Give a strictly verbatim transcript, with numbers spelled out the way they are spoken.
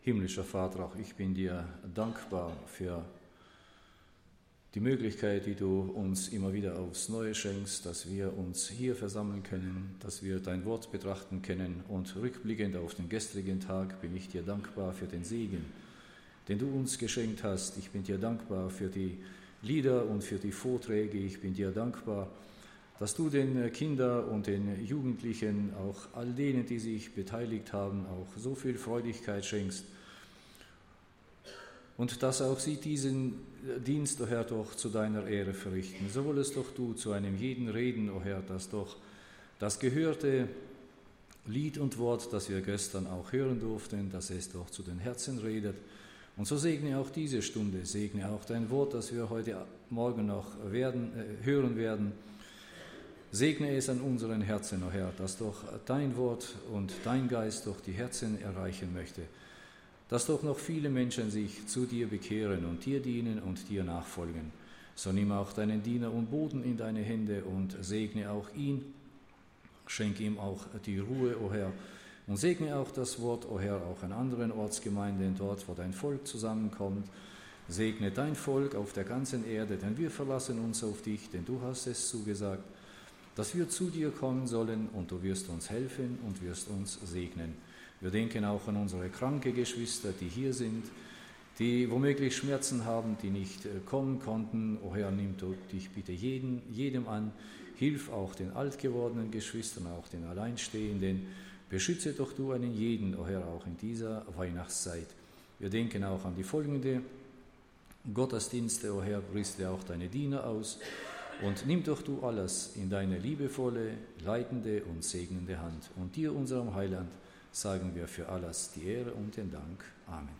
Himmlischer Vater, auch ich bin dir dankbar für die Möglichkeit, die du uns immer wieder aufs Neue schenkst, dass wir uns hier versammeln können, dass wir dein Wort betrachten können. Und rückblickend auf den gestrigen Tag bin ich dir dankbar für den Segen, den du uns geschenkt hast. Ich bin dir dankbar für die Lieder und für die Vorträge. Ich bin dir dankbar, dass du den Kindern und den Jugendlichen, auch all denen, die sich beteiligt haben, auch so viel Freudigkeit schenkst. Und dass auch sie diesen Dienst, o Herr, doch zu deiner Ehre verrichten. So wollest doch du zu einem jeden reden, o Herr, dass doch das gehörte Lied und Wort, das wir gestern auch hören durften, dass es doch zu den Herzen redet. Und so segne auch diese Stunde, segne auch dein Wort, das wir heute Morgen noch werden, äh, hören werden. Segne es an unseren Herzen, o Herr, dass doch dein Wort und dein Geist doch die Herzen erreichen möchte, dass doch noch viele Menschen sich zu dir bekehren und dir dienen und dir nachfolgen. So nimm auch deinen Diener und Boten in deine Hände und segne auch ihn, schenk ihm auch die Ruhe, o Herr, und segne auch das Wort, o Herr, auch an anderen Ortsgemeinden, dort, wo dein Volk zusammenkommt. Segne dein Volk auf der ganzen Erde, denn wir verlassen uns auf dich, denn du hast es zugesagt, dass wir zu dir kommen sollen und du wirst uns helfen und wirst uns segnen. Wir denken auch an unsere kranke Geschwister, die hier sind, die womöglich Schmerzen haben, die nicht kommen konnten. O Herr, nimm du dich bitte jeden, jedem an. Hilf auch den altgewordenen Geschwistern, auch den Alleinstehenden. Beschütze doch du einen jeden, o Herr, auch in dieser Weihnachtszeit. Wir denken auch an die folgende Gottesdienste. O Herr, rüste auch deine Diener aus. Und nimm doch du alles in deine liebevolle, leitende und segnende Hand. Und dir, unserem Heiland, sagen wir für alles die Ehre und den Dank. Amen.